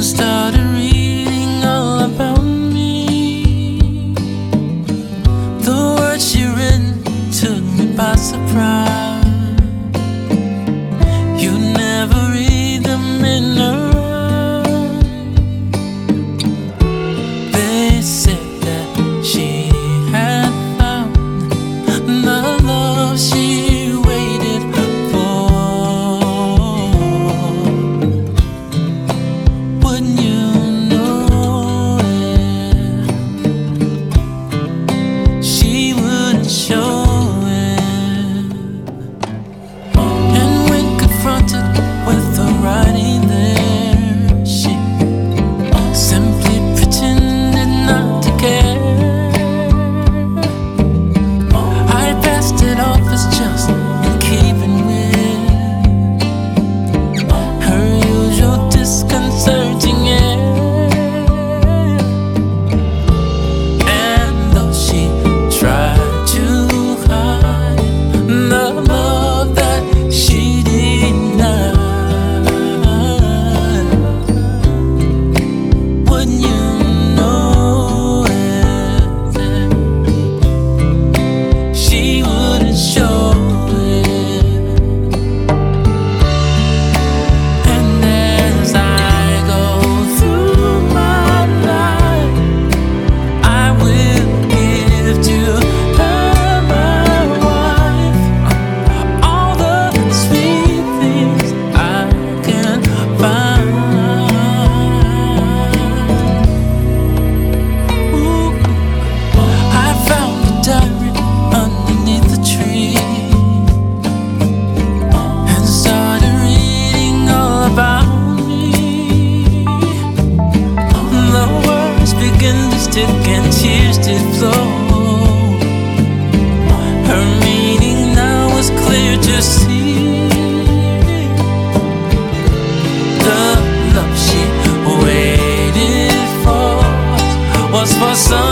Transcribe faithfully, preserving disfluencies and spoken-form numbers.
and started reading all about me. The words she written took me by surprise. You never read them in her eyes. They said that she had found the love she waited for. Wouldn't you know it? She wouldn't show it. And when confronted with the writing there, she simply pretended not to care. I passed it off as just in keeping with her usual disconcerting air. And though she tried to hide the love that she denied, wouldn't you know it? She wouldn't show it. And as I go through my life, I will give to her, my wife, all the sweet things I can find. Ooh. I found the diary underneath the tree and started reading all about me. The words began to stick and tears did flow. Her meaning now was clear to see. The love she waited for was for some